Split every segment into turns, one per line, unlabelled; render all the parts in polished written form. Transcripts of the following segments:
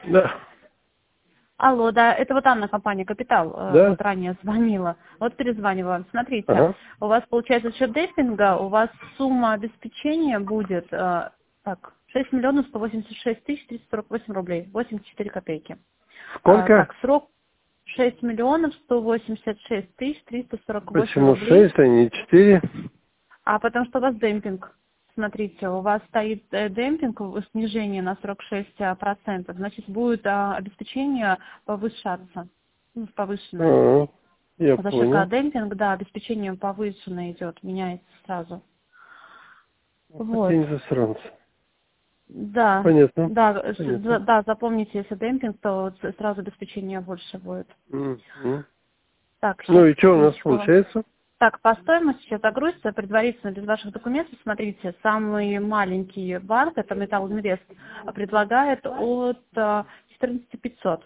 Да.
Алло, да, это вот Анна, компания «Капитал»,
Да.
вот ранее звонила. Вот перезваниваю вам. Смотрите,
Ага.
у вас получается за счет демпинга, у вас сумма обеспечения будет, так, 6 миллионов 186 тысяч 348 рублей, 84 копейки.
Сколько?
Так, срок 6 миллионов 186 тысяч 348
Почему
рублей.
6, а не 4?
А потому что у вас демпинг. Смотрите, у вас стоит демпинг, снижение на 46%, значит, будет обеспечение повышаться, ну, повышенное.
А, я
За счет
понял.
демпинг, да, обеспечение повышенное идет, меняется сразу. Вот.
День засранца.
Да,
Понятно.
да,
Понятно.
да, запомните, если демпинг, то сразу обеспечение больше будет.
Мгм.
Так,
Ну
сейчас,
и что у нас
секундочку.
получается?
Так, по стоимости сейчас загрузится предварительно без ваших документов. Смотрите, самый маленький банк, это Металл Инвест, предлагает от 14 500.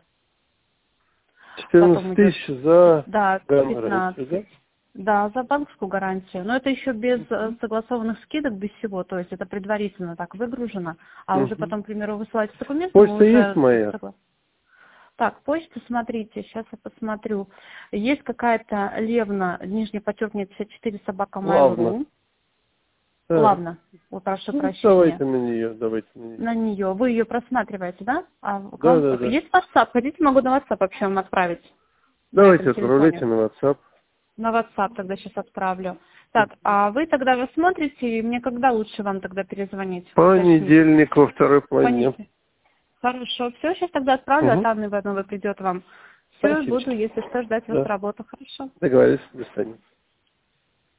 14
Потом идет,
тысяч за
да,
гарантию,
15.
да?
Да, за банковскую гарантию. Но это еще без согласованных скидок, без всего. То есть это предварительно так выгружено. А уже
Угу.
потом, к примеру, высылаете документы, мы
Почта есть
уже
моя?
согласны. Так, почту смотрите, сейчас я посмотрю. Есть какая-то Левна, нижний подчеркивание 54 собака
Ладно.
Mail.ru.
Так.
Ладно, прошу
Ну,
прощения.
давайте на нее, давайте на нее.
На нее. Вы ее просматриваете, да? А
Да, да, да.
есть WhatsApp? Хотите, могу на WhatsApp вообще вам отправить? На этом
Давайте отправляйте
телефоне.
на WhatsApp.
На WhatsApp тогда сейчас отправлю. Так, а вы тогда рассмотрите, и мне когда лучше вам тогда перезвонить? Уточнить.
Понедельник во второй половине.
Понятно. Хорошо. Все, сейчас тогда отправлю, от
Угу.
Анны Ивановой придет вам. Все,
Спасибо.
буду, если что, ждать вас с
Да.
работы. Хорошо.
Договорились. До свидания.